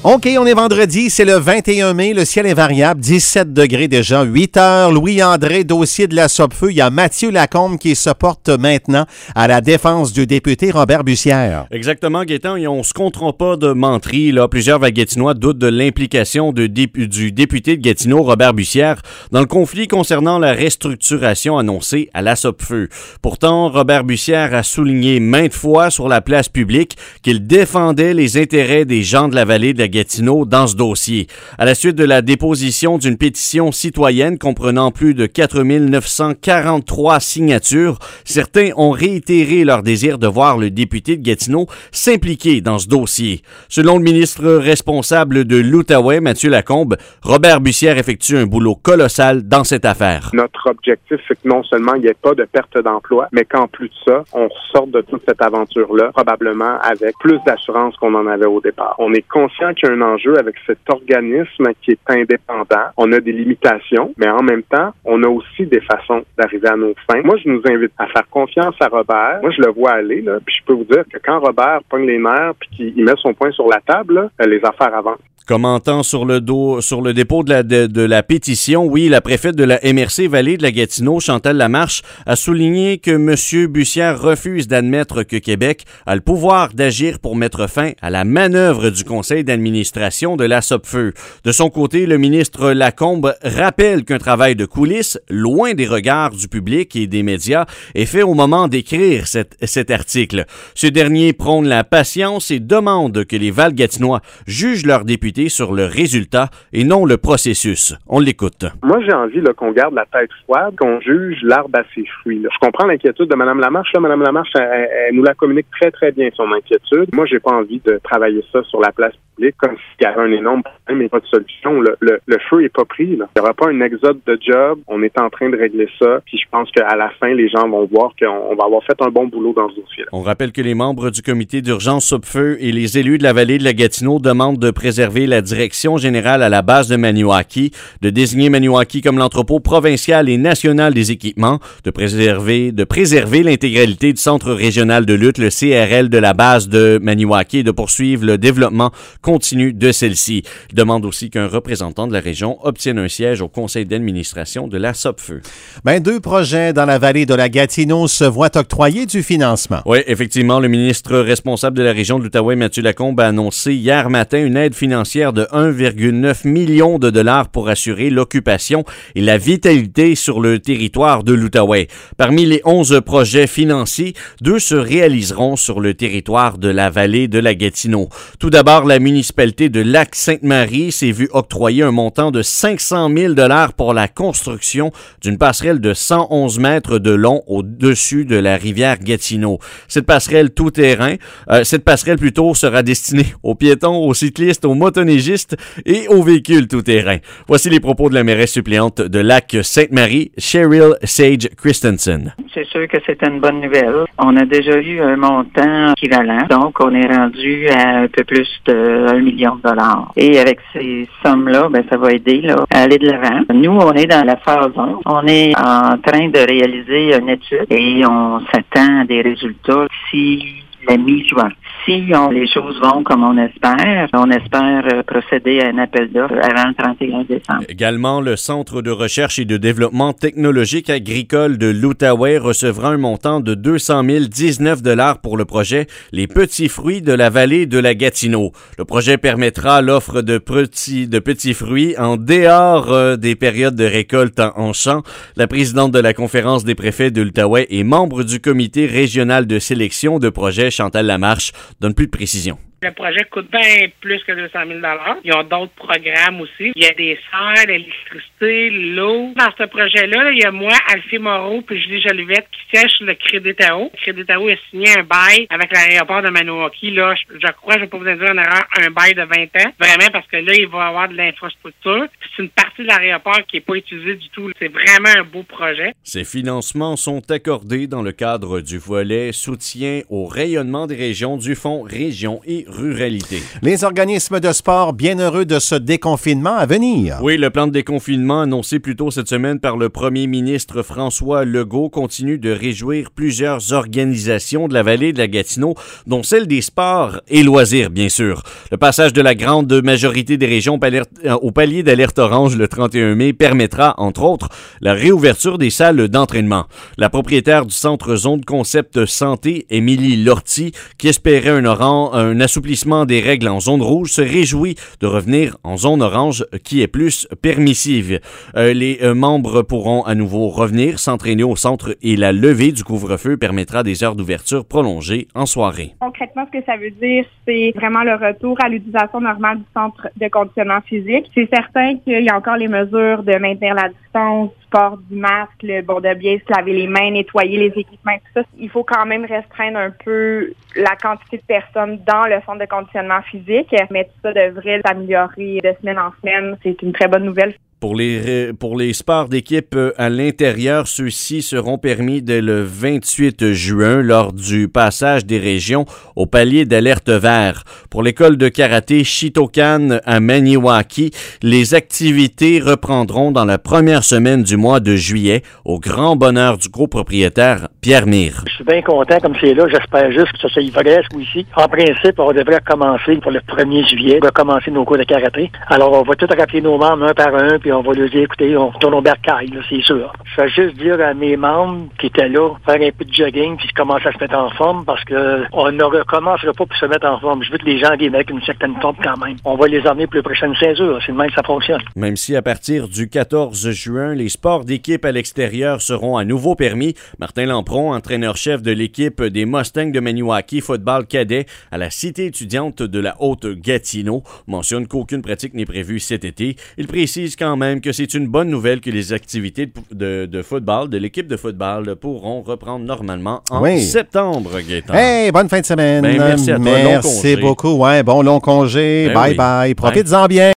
OK, on est vendredi, c'est le 21 mai, le ciel est variable, 17 degrés déjà, 8 heures. Louis-André, dossier de la Sopfeu. Il y a Mathieu Lacombe qui se porte maintenant à la défense du député Robert Bussière. Exactement, Gaétan, et on ne se comptera pas de menterie. Là. Plusieurs Gatineaux doutent de l'implication du député de Gatineau, Robert Bussière, dans le conflit concernant la restructuration annoncée à la Sopfeu. Pourtant, Robert Bussière a souligné maintes fois sur la place publique qu'il défendait les intérêts des gens de la vallée de la Gatineau dans ce dossier. À la suite de la déposition d'une pétition citoyenne comprenant plus de 4 943 signatures, certains ont réitéré leur désir de voir le député de Gatineau s'impliquer dans ce dossier. Selon le ministre responsable de l'Outaouais, Mathieu Lacombe, Robert Bussière effectue un boulot colossal dans cette affaire. Notre objectif, c'est que non seulement il n'y ait pas de perte d'emploi, mais qu'en plus de ça, on ressorte de toute cette aventure-là, probablement avec plus d'assurance qu'on en avait au départ. On est conscient qu'il y a un enjeu avec cet organisme qui est indépendant. On a des limitations, mais en même temps, on a aussi des façons d'arriver à nos fins. Moi, je nous invite à faire confiance à Robert. Moi, je le vois aller, là, puis je peux vous dire que quand Robert pogne les nerfs puis qu'il met son poing sur la table, là, les affaires avancent. Commentant sur le dépôt de la pétition, oui, la préfète de la MRC Vallée de la Gatineau, Chantal Lamarche, a souligné que M. Bussière refuse d'admettre que Québec a le pouvoir d'agir pour mettre fin à la manœuvre du conseil d'administration de la Sopfeu. De son côté, le ministre Lacombe rappelle qu'un travail de coulisses, loin des regards du public et des médias, est fait au moment d'écrire cet article. Ce dernier prône la patience et demande que les Val-Gatinois jugent leurs députés sur le résultat et non le processus. On l'écoute. Moi, j'ai envie là, qu'on garde la tête froide, qu'on juge l'arbre à ses fruits. Là. Je comprends l'inquiétude de Mme Lamarche. Là, Mme Lamarche, elle nous la communique très, très bien, son inquiétude. Moi, j'ai pas envie de travailler ça sur la place publique comme s'il y avait un énorme problème et pas de solution. Le feu est pas pris. Là. Il n'y aura pas un exode de job. On est en train de régler ça. Puis je pense qu'à la fin, les gens vont voir qu'on va avoir fait un bon boulot dans ce dossier-là. On rappelle que les membres du comité d'urgence Sopfeu et les élus de la vallée de la Gatineau demandent de préserver la direction générale à la base de Maniwaki, de désigner Maniwaki comme l'entrepôt provincial et national des équipements, de préserver l'intégralité du centre régional de lutte, le CRL de la base de Maniwaki, et de poursuivre le développement continu de celle-ci. Il demande aussi qu'un représentant de la région obtienne un siège au conseil d'administration de la Sopfeu. Deux projets dans la vallée de la Gatineau se voient octroyer du financement. Oui, effectivement, le ministre responsable de la région de l'Outaouais, Mathieu Lacombe, a annoncé hier matin une aide financière de 1,9 million de dollars pour assurer l'occupation et la vitalité sur le territoire de l'Outaouais. Parmi les 11 projets financiers, 2 se réaliseront sur le territoire de la vallée de la Gatineau. Tout d'abord, la municipalité de Lac-Sainte-Marie s'est vue octroyer un montant de 500 000 dollars pour la construction d'une passerelle de 111 mètres de long au-dessus de la rivière Gatineau. Cette passerelle tout-terrain, sera destinée aux piétons, aux cyclistes, aux motoneigistes et aux véhicules tout-terrain. Voici les propos de la mairesse suppléante de Lac-Sainte-Marie, Cheryl Sage Christensen. C'est sûr que c'est une bonne nouvelle. On a déjà eu un montant équivalent, donc on est rendu à un peu plus de 1 million de dollars. Et avec ces sommes-là, ça va aider à aller de l'avant. Nous, on est dans la phase 1. On est en train de réaliser une étude et on s'attend à des résultats d'ici la mi-juin. Si les choses vont comme on espère procéder à un appel d'offres avant le 31 décembre. Également, le Centre de recherche et de développement technologique agricole de l'Outaouais recevra un montant de 200 019 $ pour le projet Les petits fruits de la vallée de la Gatineau. Le projet permettra l'offre de petits fruits en dehors des périodes de récolte en champ. La présidente de la conférence des préfets de l'Outaouais et membre du comité régional de sélection de projets, Chantal Lamarche, donne plus de précision. Le projet coûte bien plus que 200 000 $. Ils ont d'autres programmes aussi. Il y a des serres, l'électricité, l'eau. Dans ce projet-là, il y a moi, Alfie Moreau, puis Julie Jolivette qui siègent sur le Crédit-Tao. Le Crédit-Tao a signé un bail avec l'aéroport de Maniwaki. Là, je crois, je ne vais pas vous dire en erreur, un bail de 20 ans. Vraiment, parce que là, il va y avoir de l'infrastructure. C'est une partie de l'aéroport qui n'est pas utilisée du tout. C'est vraiment un beau projet. Ces financements sont accordés dans le cadre du volet soutien au rayonnement des régions du Fonds Région et ruralité. Les organismes de sport bien heureux de ce déconfinement à venir. Oui, le plan de déconfinement annoncé plus tôt cette semaine par le premier ministre François Legault continue de réjouir plusieurs organisations de la vallée de la Gatineau, dont celle des sports et loisirs, bien sûr. Le passage de la grande majorité des régions au palier d'alerte orange le 31 mai permettra, entre autres, la réouverture des salles d'entraînement. La propriétaire du centre Zone Concept Santé, Émilie Lortie, qui espérait un assouplissement des règles en zone rouge, se réjouit de revenir en zone orange qui est plus permissive. Les membres pourront à nouveau revenir s'entraîner au centre et la levée du couvre-feu permettra des heures d'ouverture prolongées en soirée. Concrètement, ce que ça veut dire, c'est vraiment le retour à l'utilisation normale du centre de conditionnement physique. C'est certain qu'il y a encore les mesures de maintenir la distance, port du masque, de bien se laver les mains, nettoyer les équipements, tout ça. Il faut quand même restreindre un peu la quantité de personnes dans le centre de conditionnement physique, mais tout ça devrait s'améliorer de semaine en semaine. C'est une très bonne nouvelle. Pour les sports d'équipe à l'intérieur, ceux-ci seront permis dès le 28 juin lors du passage des régions au palier d'alerte vert. Pour l'école de karaté Shitokan à Maniwaki, les activités reprendront dans la première semaine du mois de juillet, au grand bonheur du copropriétaire Pierre Mire. Je suis bien content comme c'est là. J'espère juste que ça soit vrai ici. En principe, on devrait commencer pour le 1er juillet, on va commencer nos cours de karaté. Alors, on va tout rappeler nos membres un par un, puis on va leur dire, écoutez, on retourne au bercail, là, c'est sûr. Je vais juste dire à mes membres qui étaient là, faire un peu de jogging, puis commencer à se mettre en forme, parce que on ne recommencera pas pour se mettre en forme. Je veux que les gens viennent avec une certaine forme quand même. On va les emmener pour les prochaines 16 heures. C'est le même que ça fonctionne. Même si à partir du 14 juin, les sports d'équipe à l'extérieur seront à nouveau permis, Martin Lampron, entraîneur-chef de l'équipe des Mustangs de Maniwaki football cadet à la cité étudiante de la Haute-Gatineau, mentionne qu'aucune pratique n'est prévue cet été. Il précise quand même que c'est une bonne nouvelle que les activités de football, de l'équipe de football, pourront reprendre normalement en septembre, Gaëtan. Hey, bonne fin de semaine. Ben, merci à toi. Merci beaucoup. Ouais, bon long congé. Bye bye. Profite-en bien.